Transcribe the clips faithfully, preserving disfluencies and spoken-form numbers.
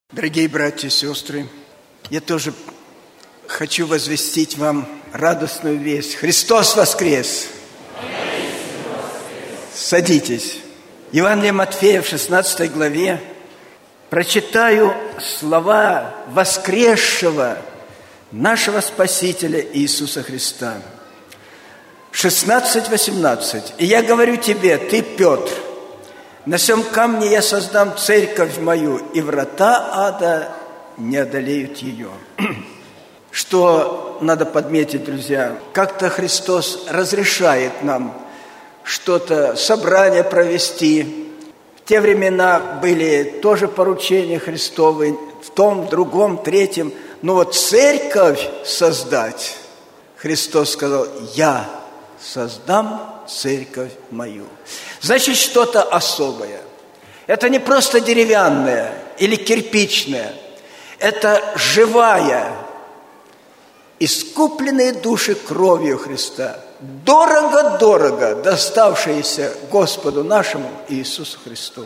Дорогие братья и сестры, я тоже хочу возвестить вам радостную весть. Христос воскрес! Садитесь. Евангелие Матфея в шестнадцатой главе прочитаю слова воскресшего нашего Спасителя Иисуса Христа. шестнадцать восемнадцать. «И я говорю тебе, ты, Петр, на сем камне я создам церковь мою, и врата ада не одолеют ее». Что надо подметить, друзья, как-то Христос разрешает нам что-то, собрание провести. В те времена были тоже поручения Христовы, в том, в другом, третьем. Но вот церковь создать, Христос сказал, я создам церковь мою. Значит, что-то особое. Это не просто деревянное или кирпичное. Это живая, искупленные души кровью Христа, дорого-дорого доставшиеся Господу нашему Иисусу Христу.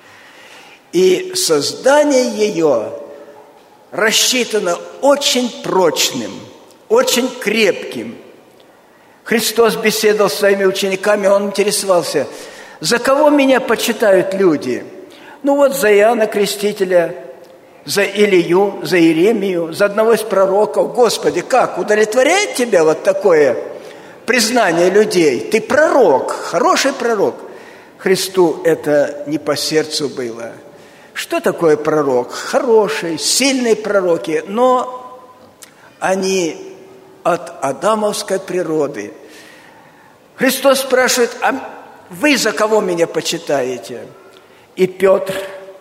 И создание ее рассчитано очень прочным, очень крепким. Христос беседовал с своими учениками, Он интересовался, за кого меня почитают люди? Ну вот за Иоанна Крестителя, за Илию, за Иеремию, за одного из пророков. Господи, как удовлетворяет тебя вот такое признание людей? Ты пророк, хороший пророк. Христу это не по сердцу было. Что такое пророк? Хороший, сильные пророки, но они от адамовской природы. Христос спрашивает, а вы за кого меня почитаете? И Петр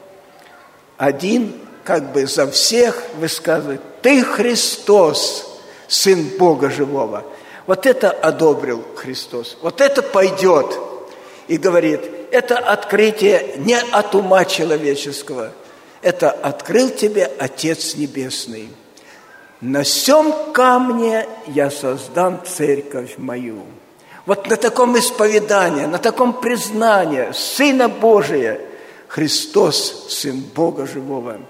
один, как бы за всех высказывает, ты Христос, Сын Бога Живого. Вот это одобрил Христос, вот это пойдет. И говорит, это открытие не от ума человеческого, это открыл тебе Отец Небесный. На сем камне я создам церковь мою. Вот на таком исповедании, на таком признании Сына Божия, Христос, Сын Бога Живого.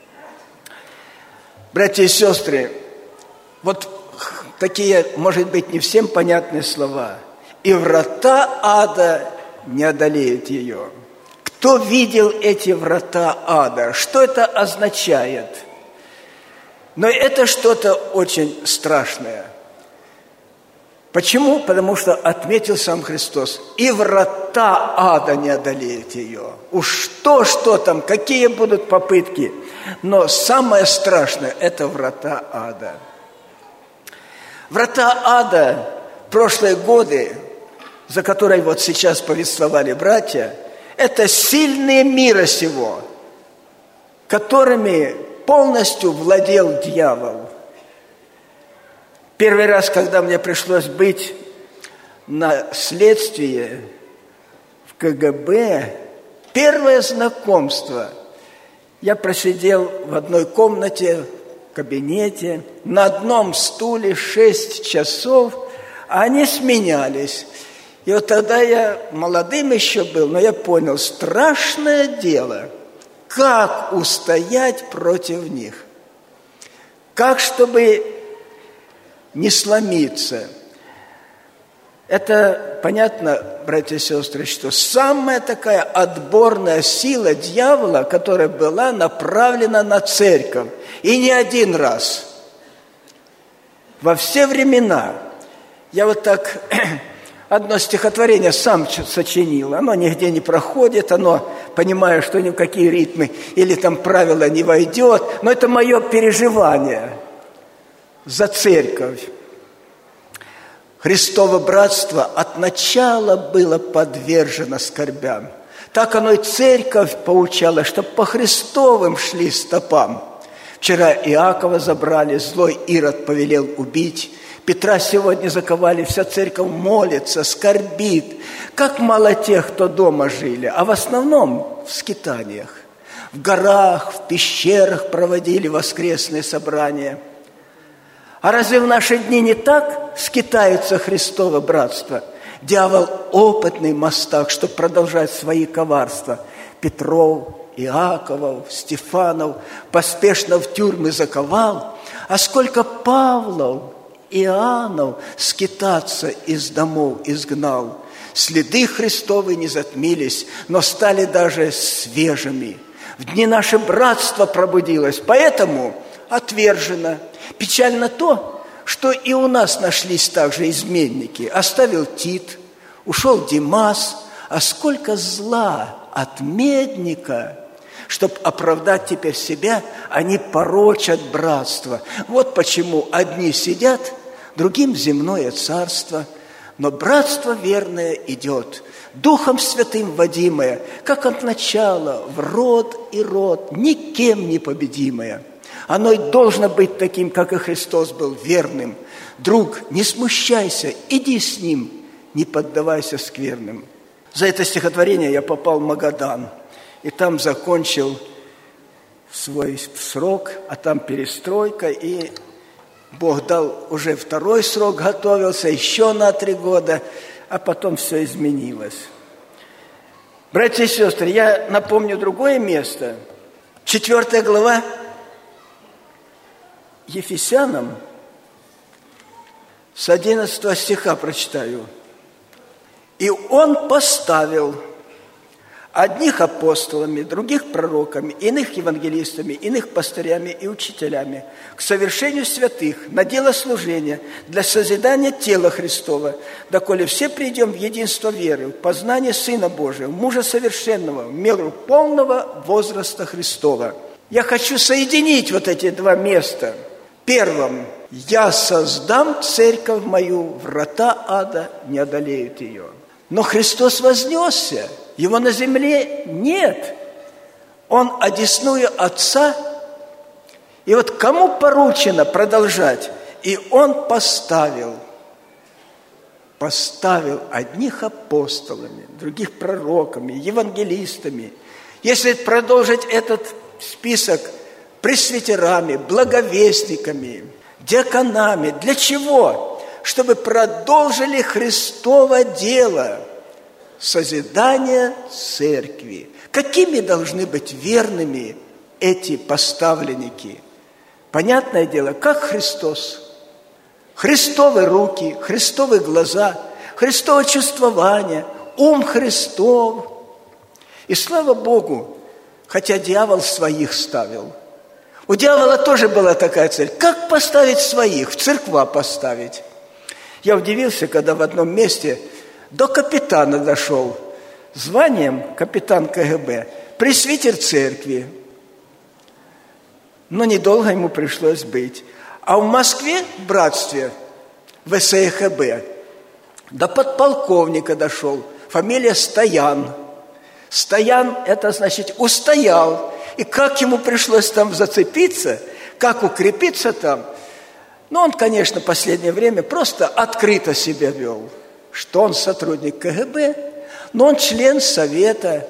Братья и сестры, вот такие, может быть, не всем понятные слова. И врата ада не одолеют ее. Кто видел эти врата ада? Что это означает? Но это что-то очень страшное. Почему? Потому что отметил сам Христос. И врата ада не одолеют ее. Уж что, что там, какие будут попытки. Но самое страшное – это врата ада. Врата ада в прошлые годы, за которые вот сейчас повествовали братья, это сильные мира сего, которыми полностью владел дьявол. Первый раз, когда мне пришлось быть на следствии в ка гэ бэ, первое знакомство, я просидел в одной комнате, в кабинете, на одном стуле шесть часов, а они сменялись. И вот тогда я молодым еще был, но я понял, страшное дело, как устоять против них, как, чтобы не сломиться. Это понятно, братья и сестры, что самая такая отборная сила дьявола, которая была направлена на церковь, и не один раз, во все времена. Я вот так одно стихотворение сам сочинил, оно нигде не проходит, оно, понимаю, что ни в какие ритмы или там правила не войдет, но это мое переживание за церковь. Христово братство от начала было подвержено скорбям. Так оно и церковь поучала, чтобы по Христовым шли стопам. Вчера Иакова забрали, злой Ирод повелел убить. Петра сегодня заковали, вся церковь молится, скорбит. Как мало тех, кто дома жили, а в основном в скитаниях. В горах, в пещерах проводили воскресные собрания. А разве в наши дни не так скитается Христово братство? Дьявол опытный мастак, чтобы продолжать свои коварства. Петров, Иаковов, Стефанов поспешно в тюрьмы заковал, а сколько Павлов, Иоаннов скитаться из домов изгнал. Следы Христовы не затмились, но стали даже свежими. В дни наше братство пробудилось, поэтому отвержено. Печально то, что и у нас нашлись также изменники. Оставил Тит, ушел Димас, а сколько зла от медника, чтоб оправдать теперь себя, они порочат братство. Вот почему одни сидят, другим земное царство, но братство верное идет, Духом Святым водимое, как от начала, в род и род, никем не победимое. Оно и должно быть таким, как и Христос был верным. Друг, не смущайся, иди с Ним, не поддавайся скверным. За это стихотворение я попал в Магадан, и там закончил свой срок, а там перестройка, и Бог дал уже второй срок, готовился еще на три года, а потом все изменилось. Братья и сестры, я напомню другое место. Четвертая глава Ефесянам, с одиннадцатого стиха прочитаю. «И Он поставил одних апостолами, других пророками, иных евангелистами, иных пастырями и учителями к совершению святых на дело служения для созидания тела Христова, доколе все придем в единство веры, в познание Сына Божия, мужа совершенного, в меру полного возраста Христова». Я хочу соединить вот эти два места. Первым: «Я создам церковь мою, врата ада не одолеют ее». Но Христос вознесся, Его на земле нет. Он одесную Отца. И вот кому поручено продолжать? И Он поставил, поставил одних апостолами, других пророками, евангелистами. Если продолжить этот список, пресвитерами, благовестниками, диаконами. Для чего? Чтобы продолжили Христово дело созидания церкви. Какими должны быть верными эти поставленники? Понятное дело, как Христос. Христовы руки, Христовы глаза, Христово чувствование, ум Христов. И слава Богу, хотя дьявол своих ставил. У дьявола тоже была такая цель. Как поставить своих? В церква поставить. Я удивился, когда в одном месте до капитана дошел. Званием капитан ка гэ бэ. Пресвитер церкви. Но недолго ему пришлось быть. А в Москве, в братстве, в эс э ха бэ, до подполковника дошел. Фамилия Стоян. Стоян – это значит устоял. И как ему пришлось там зацепиться, как укрепиться там. Ну, он, конечно, в последнее время просто открыто себя вел, что он сотрудник ка гэ бэ, но он член совета.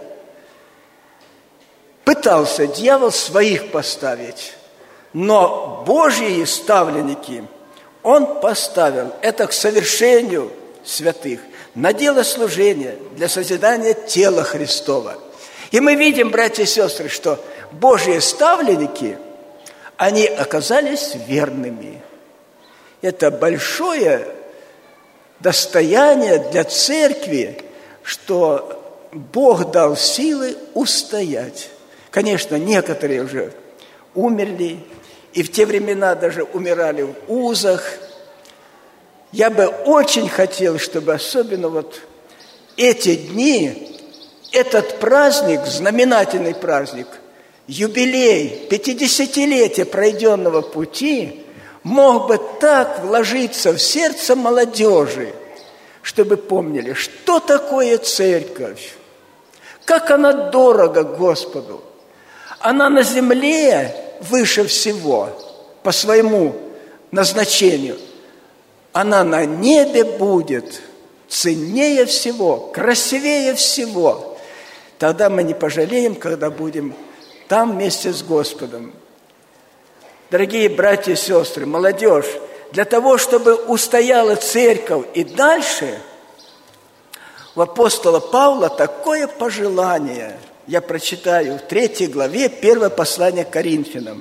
Пытался дьявол своих поставить, но Божьи ставленники он поставил. Это к совершению святых, на дело служения, для созидания тела Христова. И мы видим, братья и сестры, что Божьи ставленники, они оказались верными. Это большое достояние для церкви, что Бог дал силы устоять. Конечно, некоторые уже умерли, и в те времена даже умирали в узах. Я бы очень хотел, чтобы особенно вот эти дни, этот праздник, знаменательный праздник, юбилей, пятидесятилетие пройденного пути, мог бы так вложиться в сердце молодежи, чтобы помнили, что такое церковь, как она дорога Господу. Она на земле выше всего по своему назначению. Она на небе будет ценнее всего, красивее всего. Тогда мы не пожалеем, когда будем там вместе с Господом. Дорогие братья и сестры, молодежь, для того, чтобы устояла церковь и дальше, у апостола Павла такое пожелание. я прочитаю в третьей главе первое послание к Коринфянам.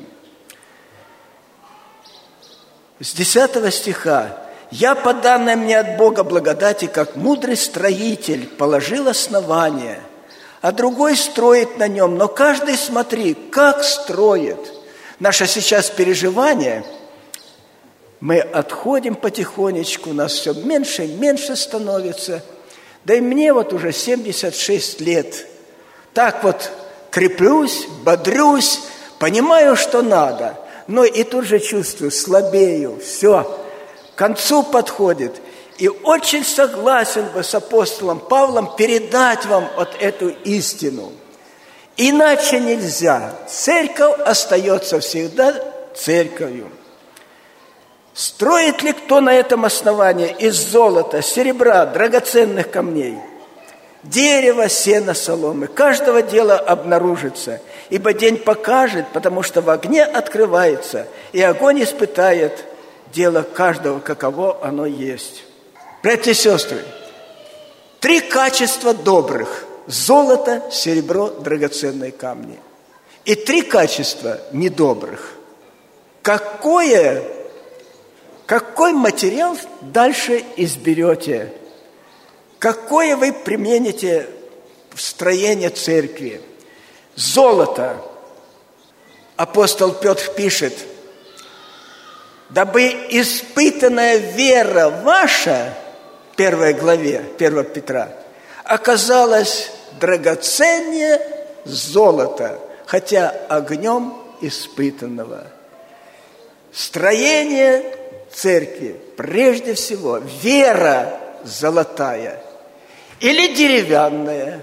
С десятого стиха. «Я, по данной мне от Бога благодати, как мудрый строитель, положил основание, а другой строит на нем. Но каждый, смотри, как строит». Наше сейчас переживание, мы отходим потихонечку, нас все меньше и меньше становится. Да и мне вот уже семьдесят шесть лет. Так вот креплюсь, бодрюсь, понимаю, что надо, но и тут же чувствую, слабею, все, к концу подходит. И очень согласен бы с апостолом Павлом передать вам вот эту истину. Иначе нельзя. Церковь остается всегда церковью. Строит ли кто на этом основании из золота, серебра, драгоценных камней, дерева, сена, соломы? Каждого дела обнаружится, ибо день покажет, потому что в огне открывается, и огонь испытает дело каждого, каково оно есть. Братья и сестры, три качества добрых: золото, серебро, драгоценные камни. И три качества недобрых. Какое, какой материал дальше изберете? Какое вы примените в строение церкви? Золото. Апостол Петр пишет: «Дабы испытанная вера ваша», в первой главе первого Петра, «оказалась драгоценнее золота, хотя огнем испытанного». Строение церкви, прежде всего, вера золотая или деревянная.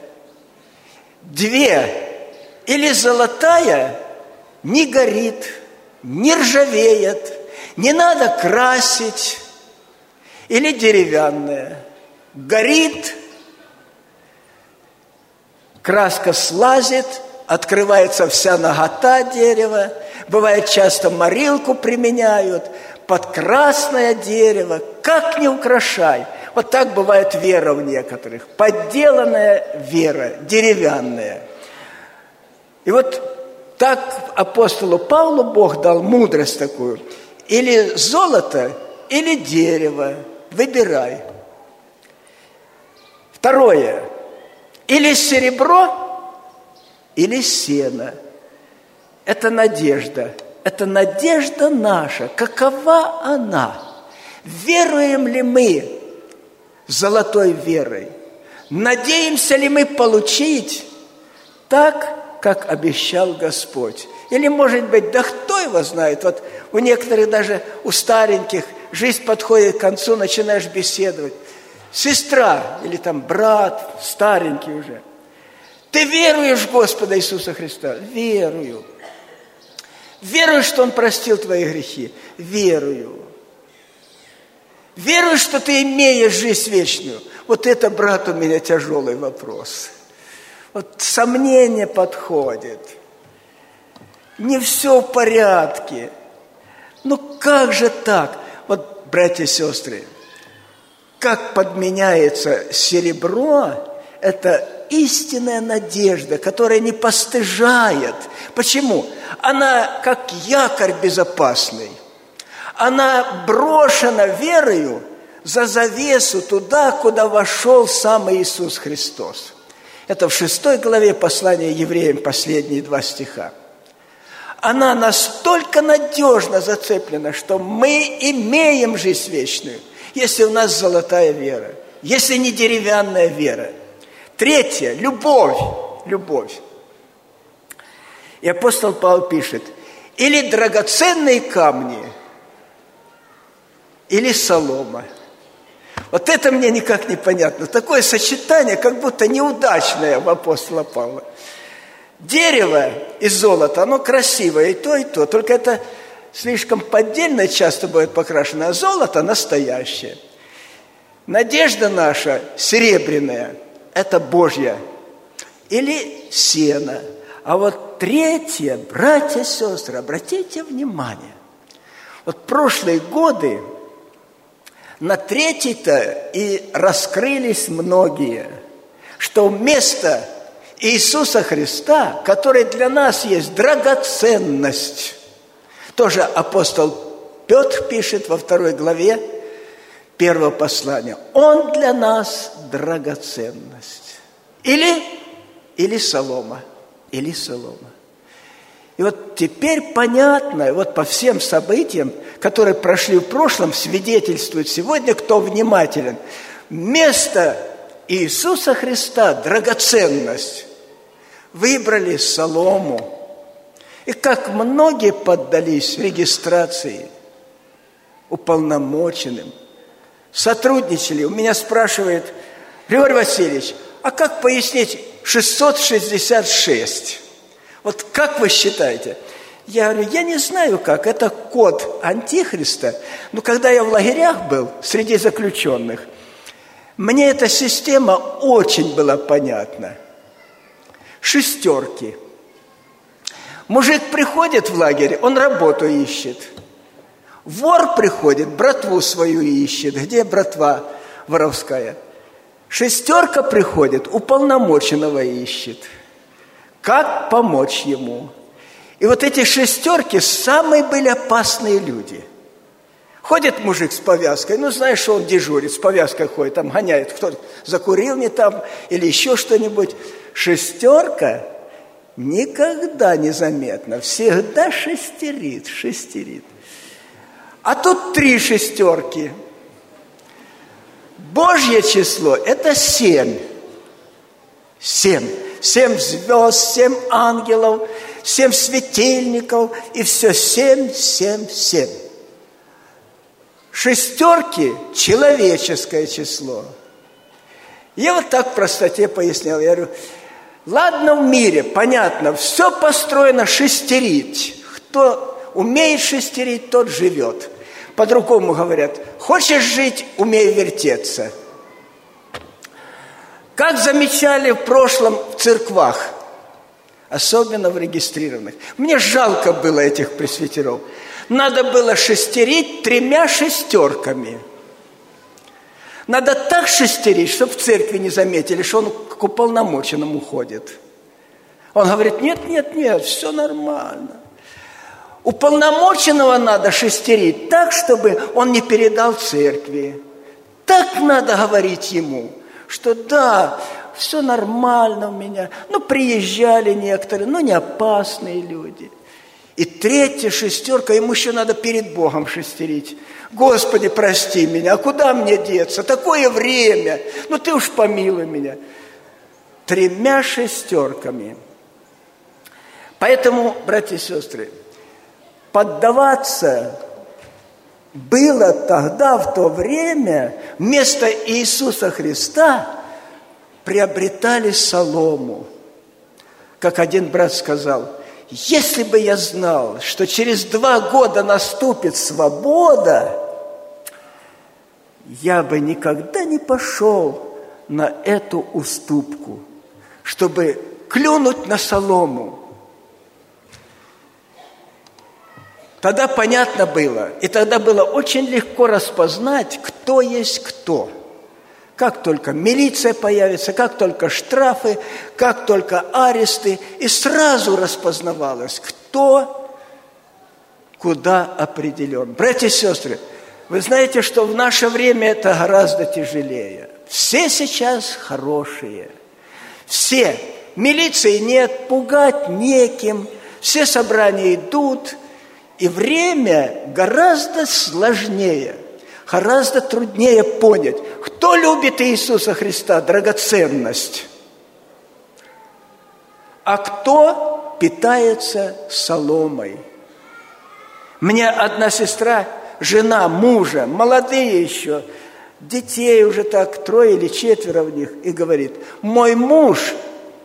Две. Или золотая не горит, не ржавеет, не надо красить. Или деревянная горит, краска слазит, открывается вся нагота дерева. Бывает, часто морилку применяют под красное дерево. Как не украшай. Вот так бывает вера в некоторых. Подделанная вера, деревянная. И вот так апостолу Павлу Бог дал мудрость такую. Или золото, или дерево. Выбирай. Второе. Или серебро, или сено. Это надежда. Это надежда наша. Какова она? Веруем ли мы золотой верой? Надеемся ли мы получить так, как обещал Господь? Или, может быть, да кто его знает? Вот у некоторых, даже у стареньких, жизнь подходит к концу, начинаешь беседовать. Сестра или там брат, старенький уже. Ты веруешь в Господа Иисуса Христа? Верую. Верую, что Он простил твои грехи? Верую. Верую, что ты имеешь жизнь вечную? Вот это, брат, у меня тяжелый вопрос. Вот сомнение подходит. Не все в порядке. Ну как же так? Вот, братья и сестры, как подменяется серебро, это истинная надежда, которая не постыжает. Почему? Она как якорь безопасный. Она брошена верою за завесу туда, куда вошел сам Иисус Христос. Это в шестой главе послания евреям, последние два стиха. Она настолько надежно зацеплена, что мы имеем жизнь вечную, если у нас золотая вера, если не деревянная вера. Третье – любовь. Любовь. И апостол Павел пишет: или драгоценные камни, или солома. Вот это мне никак не понятно. Такое сочетание, как будто неудачное в апостола Павла. Дерево и золото, оно красивое, и то, и то. Только это слишком поддельно часто будет покрашено, а золото настоящее. Надежда наша серебряная – это Божья. Или сено. А вот третье, братья и сестры, обратите внимание. Вот прошлые годы на третий-то и раскрылись многие, что вместо Иисуса Христа, который для нас есть драгоценность. Тоже апостол Петр пишет во второй главе первого послания. Он для нас драгоценность. Или, или солома. Или солома. И вот теперь понятно, вот по всем событиям, которые прошли в прошлом, свидетельствует сегодня, кто внимателен. Вместо Иисуса Христа драгоценность выбрали солому. И как многие поддались регистрации уполномоченным, сотрудничали. У меня спрашивает: Григорий Васильевич, а как пояснить шестьсот шестьдесят шесть? Вот как вы считаете? Я говорю, я не знаю как, это код Антихриста. Но когда я в лагерях был, среди заключенных, мне эта система очень была понятна. Шестерки. Мужик приходит в лагерь, он работу ищет. Вор приходит, братву свою ищет. Где братва воровская? Шестерка приходит, уполномоченного ищет. Как помочь ему? И вот эти шестерки самые были опасные люди. Ходит мужик с повязкой, ну, знаешь, что он дежурит, с повязкой ходит, там гоняет, кто-то закурил не там или еще что-нибудь. Шестерка никогда не заметна, всегда шестерит, шестерит. А тут три шестерки. Божье число – это семь. Семь. Семь звезд, семь ангелов, семь светильников, и все семь, семь, семь. Шестерки – человеческое число. Я вот так в простоте пояснял. Я говорю, ладно, в мире, понятно, все построено шестерить. Кто умеет шестерить, тот живет. По-другому говорят, хочешь жить, умей вертеться. Как замечали в прошлом в церквах, особенно в регистрированных. Мне жалко было этих пресвитеров. Надо было шестерить тремя шестерками. Надо так шестерить, чтобы в церкви не заметили, что он к уполномоченному ходит. Он говорит, нет, нет, нет, все нормально. Уполномоченного надо шестерить так, чтобы он не передал церкви. Так надо говорить ему, что да, все нормально у меня. Ну, приезжали некоторые, но не опасные люди. И третья шестерка, ему еще надо перед Богом шестерить. Господи, прости меня, а куда мне деться? Такое время, ну ты уж помилуй меня. Тремя шестерками. Поэтому, братья и сестры, поддаваться было тогда, в то время, вместо Иисуса Христа приобретали солому. Как один брат сказал, если бы я знал, что через два года наступит свобода, я бы никогда не пошел на эту уступку, чтобы клюнуть на солому. Тогда понятно было, и тогда было очень легко распознать, кто есть кто. Как только милиция появится, как только штрафы, как только аресты, и сразу распознавалось, кто куда определен. Братья и сестры, вы знаете, что в наше время это гораздо тяжелее. Все сейчас хорошие. Все. Милиции нет, пугать неким. Все собрания идут. И время гораздо сложнее, гораздо труднее понять, кто любит Иисуса Христа, драгоценность, а кто питается соломой. Мне одна сестра, жена мужа, молодые еще, детей уже так, трое или четверо в них, и говорит, мой муж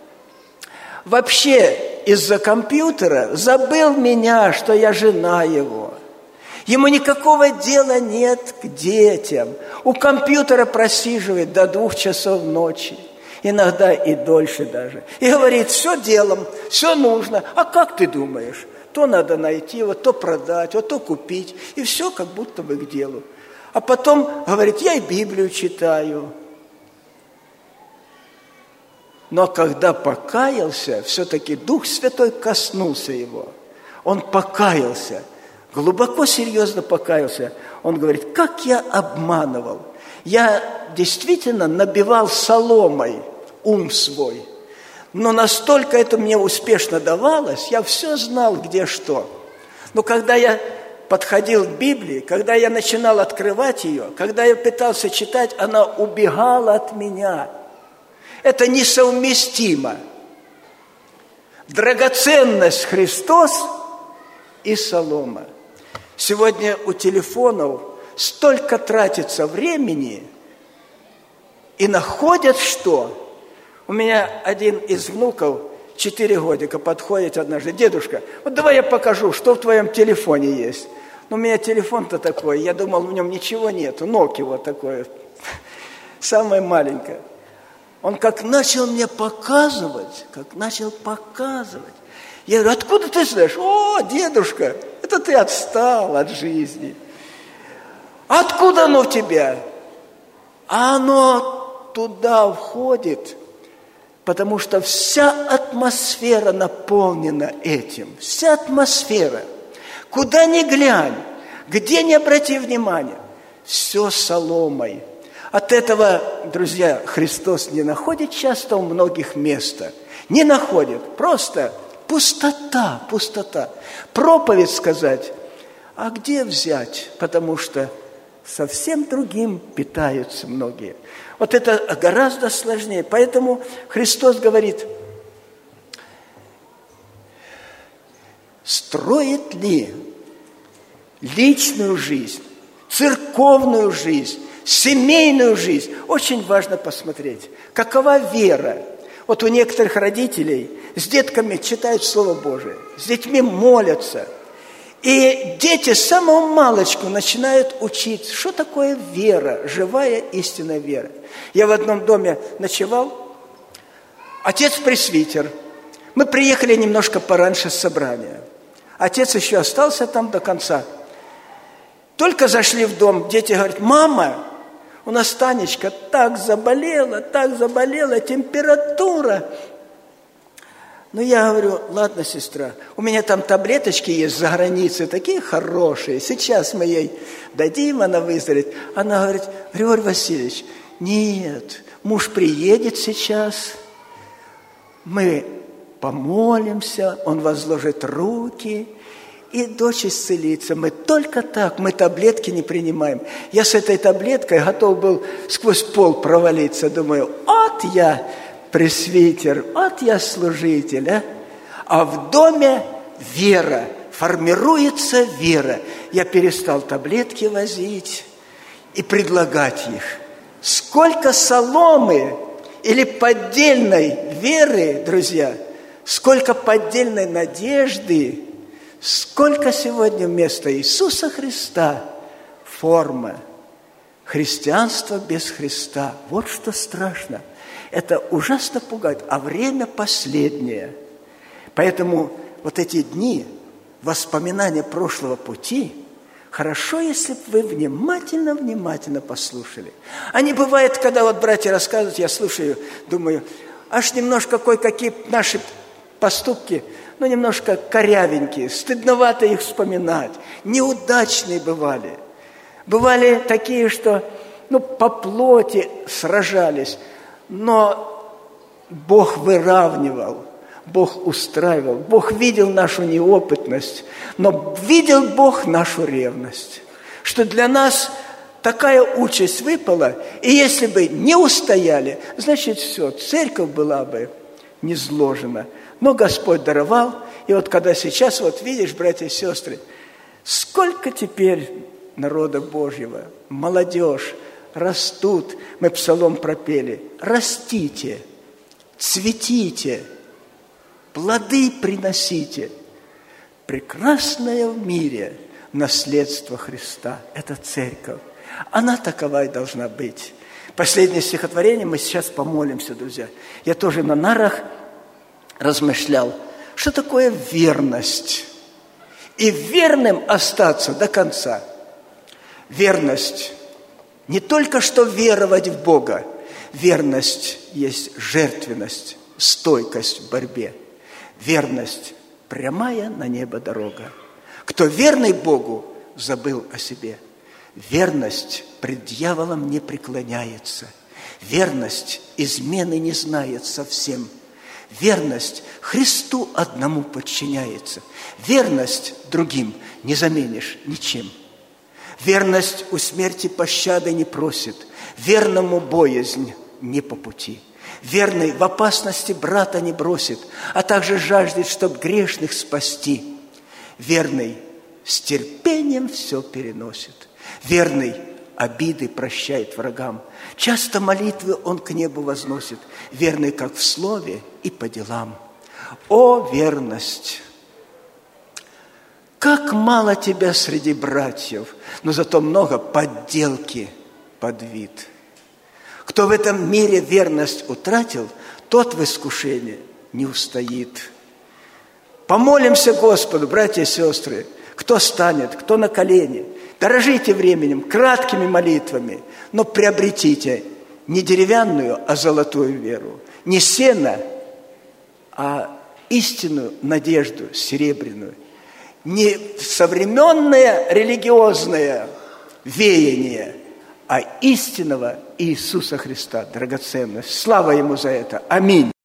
вообще из-за компьютера забыл меня, что я жена его. Ему никакого дела нет к детям. У компьютера просиживает до двух часов ночи. Иногда и дольше даже. И говорит, все делом, все нужно. А как ты думаешь? То надо найти, вот то продать, вот то купить. И все как будто бы к делу. А потом говорит, я и Библию читаю. Но когда покаялся, все-таки Дух Святой коснулся его. Он покаялся, глубоко, серьезно покаялся. Он говорит: как я обманывал. Я действительно набивал соломой ум свой. Но настолько это мне успешно давалось, я все знал, где что. Но когда я подходил к Библии, когда я начинал открывать ее, когда я пытался читать, она убегала от меня. Это несовместимо. Драгоценность Христос и солома. Сегодня у телефонов столько тратится времени, и находят что? У меня один из внуков, четыре годика, подходит однажды: дедушка, вот давай я покажу, что в твоем телефоне есть. Но у меня телефон-то такой, я думал, в нем ничего нету, Nokia вот такое, самое маленькое. Он как начал мне показывать, как начал показывать. Я говорю: откуда ты знаешь? О, дедушка, это ты отстал от жизни. Откуда оно в тебя? А оно туда входит, потому что вся атмосфера наполнена этим. Вся атмосфера. Куда ни глянь, где ни обрати внимание, все соломой. От этого, друзья, Христос не находит часто у многих места. Не находит. Просто пустота, пустота. Проповедь сказать, а где взять? Потому что совсем другим питаются многие. Вот это гораздо сложнее. Поэтому Христос говорит: строит ли личную жизнь, церковную жизнь, семейную жизнь? Очень важно посмотреть, какова вера. Вот у некоторых родителей с детками читают Слово Божие, с детьми молятся. И дети с самого малочку начинают учить, что такое вера, живая истинная вера. Я в одном доме ночевал, отец пресвитер. Мы приехали немножко пораньше с собрания. Отец еще остался там до конца. Только зашли в дом, дети говорят: мама, у нас Танечка так заболела, так заболела, температура. Ну, я говорю: ладно, сестра, у меня там таблеточки есть за границей, такие хорошие. Сейчас мы ей дадим, она выздоровеет. Она говорит: Григорий Васильевич, нет, муж приедет сейчас, мы помолимся, он возложит руки, и дочь исцелится. Мы только так, мы таблетки не принимаем. Я с этой таблеткой готов был сквозь пол провалиться. Думаю: вот я пресвитер, вот я служитель. А, а в доме вера, формируется вера. Я перестал таблетки возить и предлагать их. Сколько соломы или поддельной веры, друзья, сколько поддельной надежды, сколько сегодня вместо Иисуса Христа форма. Христианство без Христа. Вот что страшно. Это ужасно пугает. А время последнее. Поэтому вот эти дни, воспоминания прошлого пути, хорошо, если бы вы внимательно-внимательно послушали. А не бывает, когда вот братья рассказывают, я слушаю, думаю, аж немножко кое-какие наши поступки, ну, немножко корявенькие, стыдновато их вспоминать. Неудачные бывали. Бывали такие, что, ну, по плоти сражались, но Бог выравнивал, Бог устраивал, Бог видел нашу неопытность, но видел Бог нашу ревность, что для нас такая участь выпала, и если бы не устояли, значит, все, церковь была бы низложена. Но Господь даровал, и вот когда сейчас, вот видишь, братья и сестры, сколько теперь народа Божьего, молодежь, растут, мы псалом пропели, растите, цветите, плоды приносите. Прекрасное в мире наследство Христа – это церковь. Она такова и должна быть. Последнее стихотворение, мы сейчас помолимся, друзья. Я тоже на нарах размышлял, что такое верность. И верным остаться до конца. Верность не только что веровать в Бога, верность есть жертвенность. стойкость в борьбе. Верность – прямая на небо дорога. Кто верный Богу, забыл о себе. Верность пред дьяволом не преклоняется. Верность измены не знает совсем. Верность Христу одному подчиняется. Верность другим не заменишь ничем. Верность у смерти пощады не просит. Верному боязнь не по пути. Верный в опасности брата не бросит, а также жаждет, чтоб грешных спасти. Верный с терпением все переносит. Верный обиды прощает врагам. Часто молитвы он к небу возносит. Верный как в слове и по делам. О, верность! Как мало тебя среди братьев, но зато много подделки под вид. Кто в этом мире верность утратил, тот в искушении не устоит. Помолимся Господу, братья и сестры, кто станет, кто на колени. Дорожите временем, краткими молитвами, но приобретите не деревянную, а золотую веру. Не сено, а истинную надежду серебряную. Не современное религиозное веяние, а истинного Иисуса Христа, драгоценность. Слава Ему за это. Аминь.